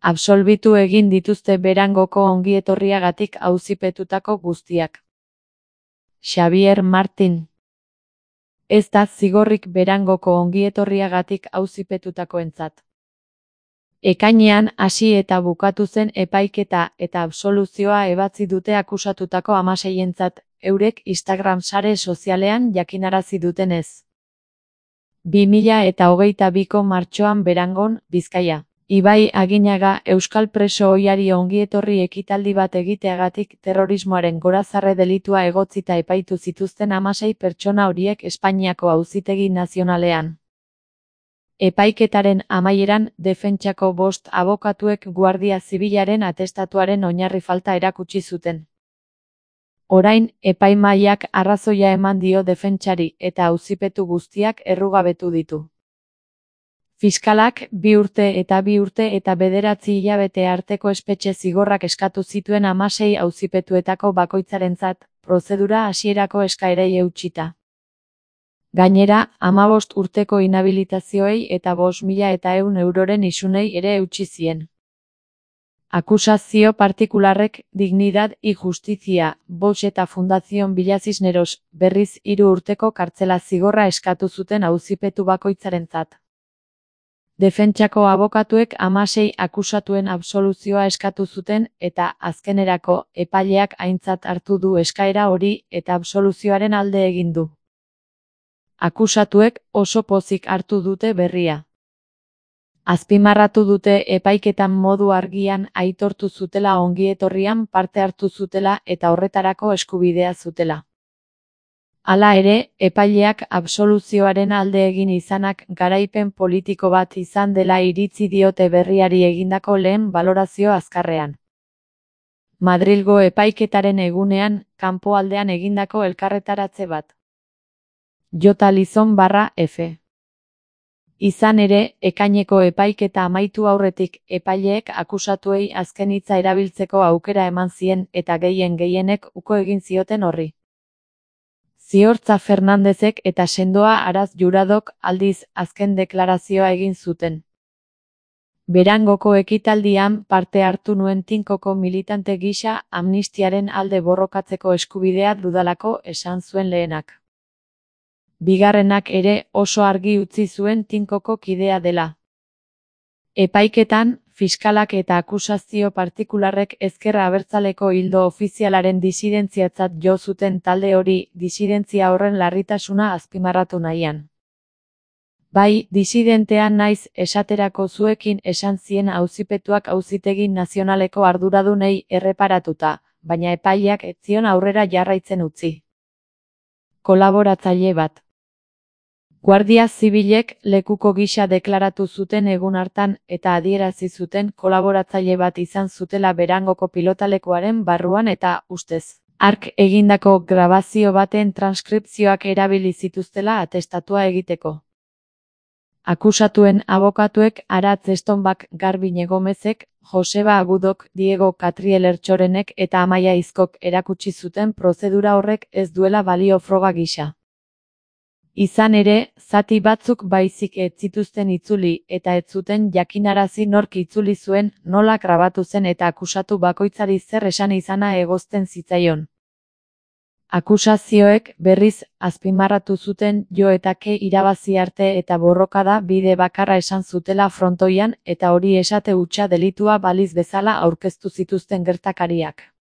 Absolbitu egin dituzte Berangoko ongietorriagatik auzipetutako guztiak. Xabier Martin. Ez da zigorrik Berangoko ongietorriagatik auzipetutakoentzat. Ekainean hasi eta bukatu zen epaiketa eta absoluzioa ebatzi dute akusatutako 16entzat, eurek Instagram sare sozialean jakinarazi dutenez. 2022ko martxoan Berangon, Bizkaia. Ibai Aginaga euskal preso ohiari ongietorri ekitaldi bat egiteagatik terrorismoaren gorazarre delitua egotzita epaitu zituzten 16 pertsona horiek Espainiako Auzitegi Nazionalean. Epaiketaren amaieran, defentsako 5 abokatuek Guardia Zibilaren atestatuaren oinarri falta erakutsi zuten. Orain, epaimahaiak arrazoia eman dio defentsari eta auzipetu guztiak errugabetu ditu. Fiskalak 2 urte eta 2 urte eta 9 hilabete arteko espetxe zigorrak eskatu zituen 16 auzipetuetako bakoitzarentzat, prozedura hasierako eskaerei eutsita. Gainera, 15 urteko inhabilitazioei eta 5.100 euroren isunei ere eutsi zien. Akusazio partikularrek Dignidad y Justicia, Vox eta Fundación Villa Cisneros, berriz 3 urteko kartzela zigorra eskatu zuten auzipetu bakoitzarentzat. Defentsako abokatuek 16 akusatuen absoluzioa eskatu zuten eta azkenerako epaileak aintzat hartu du eskaera hori eta absoluzioaren alde egin du. Akusatuek oso pozik hartu dute berria. Azpimarratu dute epaiketan modu argian aitortu zutela ongietorrian parte hartu zutela eta horretarako eskubidea zutela. Hala ere, epaileak absoluzioaren alde egin izanak garaipen politiko bat izan dela iritzi diote berriari egindako lehen balorazio azkarrean. Madrilgo epaiketaren egunean, kanpoaldean egindako elkarretaratze bat. j.lizon/f. Izan ere, ekaineko epaiketa amaitu aurretik epaileek akusatuei azken hitza erabiltzeko aukera eman zien eta gehienek uko egin zioten horri. Ziortza Fernandezek eta Sendoa Araz Juradok aldiz azken deklarazioa egin zuten. Berangoko ekitaldian parte hartu nuen tinkoko militante gisa amnistiaren alde borrokatzeko eskubidea dudalako esan zuen lehenak. Bigarrenak ere oso argi utzi zuen tinkoko kidea dela. Epaiketan, fiskalak eta akusazio partikularrek ezker abertzaleko ildo ofizialaren disidentziatzat jo zuten talde hori disidentzia horren larritasuna azpimarratu nahian. Bai, disidentea naiz esaterako zuekin esan zien auzipetuak Auzitegi Nazionaleko arduradunei erreparatuta, baina epaileak ez zion aurrera jarraitzen utzi. Kolaboratzaile bat. Guardia Zibilek lekuko gisa deklaratu zuten egun hartan eta adierazi zuten kolaboratzaile bat izan zutela Berangoko pilotalekuaren barruan eta, ustez, hark egindako grabazio baten transkripzioak erabili zituztela atestatua egiteko. Akusatuen abokatuek Aratz Estonbak, Garbine Gomezek, Joseba Agudok, Diego Catriel Ertxorenek eta Amaia Izkok erakutsi zuten prozedura horrek ez duela balio froga gisa. Izan ere, zati batzuk baizik ez zituzten itzuli eta ez zuten jakinarazi nork itzuli zuen, nola grabatu zen eta akusatu bakoitzari zer esan izana egozten zitzaion. Akusazioek berriz azpimarratu zuten jo eta ke irabazi arte eta borrokada bide bakarra esan zutela frontoian eta hori esate hutsa delitua baliz bezala aurkeztu zituzten gertakariak.